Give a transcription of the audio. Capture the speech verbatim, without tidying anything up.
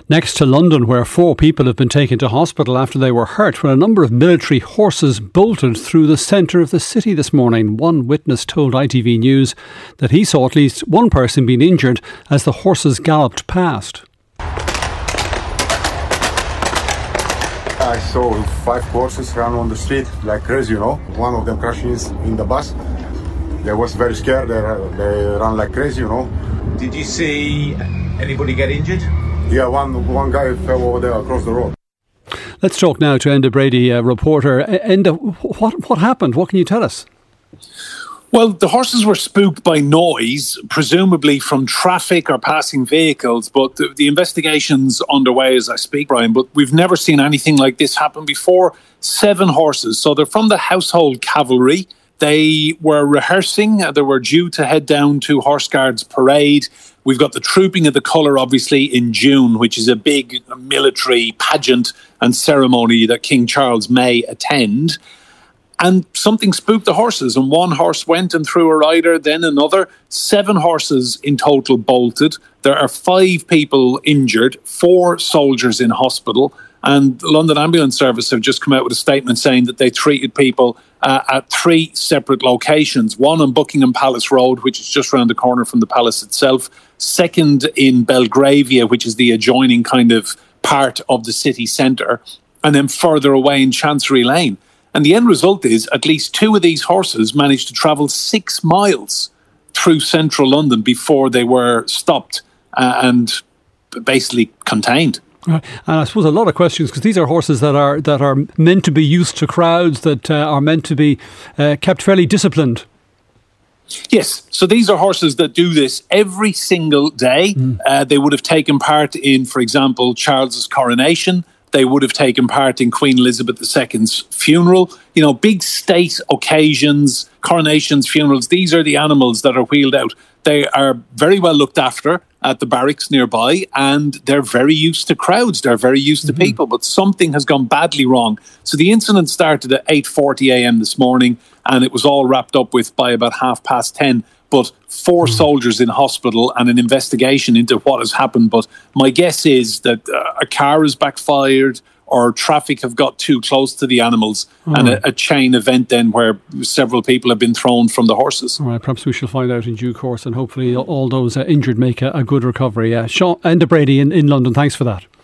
Next to London, where four people have been taken to hospital after they were hurt when a number of military horses bolted through the centre of the city this morning. One witness told I T V News that he saw at least one person being injured as the horses galloped past. I saw five horses run on the street like crazy, you know. One of them crashed in the bus. They was very scared. They, they ran like crazy, you know. Did you see anybody get injured? Yeah, one one guy fell over there across the road. Let's talk now to Enda Brady, a reporter. Enda, what what happened? What can you tell us? Well, the horses were spooked by noise, presumably from traffic or passing vehicles, but the, the investigation's underway as I speak, Brian, but we've never seen anything like this happen before. Seven horses. So they're from the Household Cavalry. They were rehearsing. They were due to head down to Horse Guards Parade. We've got the Trooping of the Colour, obviously, in June, which is a big military pageant and ceremony that King Charles may attend. And something spooked the horses, and one horse went and threw a rider, then another. Seven horses in total bolted. There are five people injured, four soldiers in hospital. And the London Ambulance Service have just come out with a statement saying that they treated people uh, at three separate locations. One on Buckingham Palace Road, which is just around the corner from the palace itself. Second in Belgravia, which is the adjoining kind of part of the city centre. And then further away in Chancery Lane. And the end result is at least two of these horses managed to travel six miles through central London before they were stopped uh, and basically contained. Right. And I suppose a lot of questions, because these are horses that are that are meant to be used to crowds, that uh, are meant to be uh, kept fairly disciplined. Yes, so these are horses that do this every single day. Mm. Uh, they would have taken part in, for example, Charles's coronation. They would have taken part in Queen Elizabeth the Second's funeral. You know, big state occasions, coronations, funerals. These are the animals that are wheeled out. They are very well looked after at the barracks nearby, and they're very used to crowds. They're very used to mm-hmm. people, but something has gone badly wrong. So the incident started at eight forty a.m. this morning, and it was all wrapped up with by about half past ten. But four mm. soldiers in hospital and an investigation into what has happened. But my guess is that uh, a car has backfired or traffic have got too close to the animals mm. and a, a chain event then where several people have been thrown from the horses. All right, perhaps we shall find out in due course, and hopefully all those uh, injured make a, a good recovery. Uh, Sean Enda Brady in, in London, thanks for that.